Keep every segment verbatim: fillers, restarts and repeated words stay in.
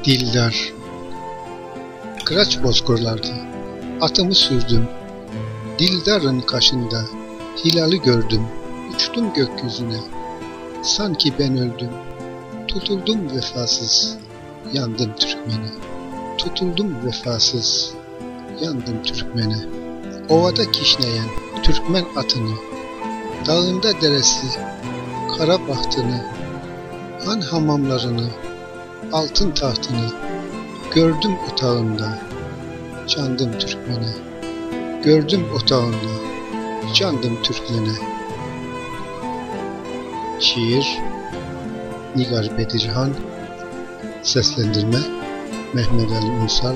Dildar. Kıraç bozkırlarda atımı sürdüm. Dildarın kaşında hilali gördüm. Uçtum gökyüzüne. Sanki ben öldüm. Tutuldum vefasız. Yandım Türkmen'e. Tutuldum vefasız. Yandım Türkmen'e. Ovada kişneyen Türkmen atını, dağında deresi, kara bahtını, han hamamlarını, altın tahtını gördüm otağında, candım Türkmen'e. Gördüm otağında, candım Türkmen'e. Şiir Nigar Bedirhan. Seslendirme Mehmet Ali Ünsal.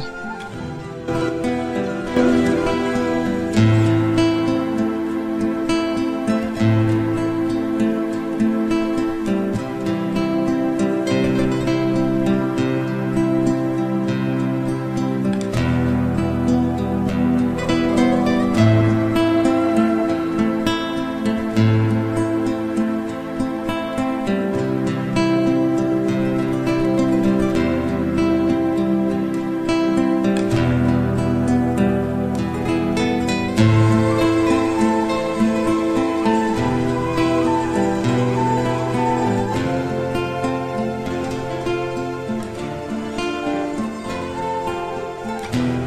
you.